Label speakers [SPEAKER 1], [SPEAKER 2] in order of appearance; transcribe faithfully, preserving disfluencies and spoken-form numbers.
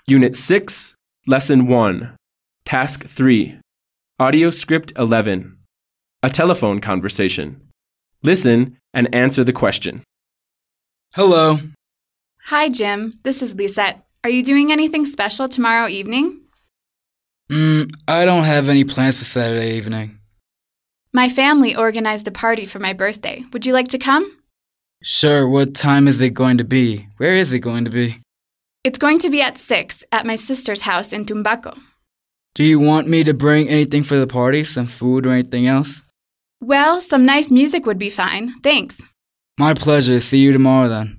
[SPEAKER 1] Unit six, Lesson one, Task three, Audio Script eleven, A Telephone Conversation. Listen and answer the question.
[SPEAKER 2] Hello.
[SPEAKER 3] Hi, Jim. This is Lisette. Are you doing anything special tomorrow evening?
[SPEAKER 2] Mm, I don't have any plans for Saturday evening.
[SPEAKER 3] My family organized a party for my birthday. Would you like to come?
[SPEAKER 2] Sure, what time is it going to be? Where is it going to be?
[SPEAKER 3] It's going to be at six at my sister's house in Tumbaco.
[SPEAKER 2] Do you want me to bring anything for the party, some food or anything else?
[SPEAKER 3] Well, some nice music would be fine. Thanks.
[SPEAKER 2] My pleasure. See you tomorrow then.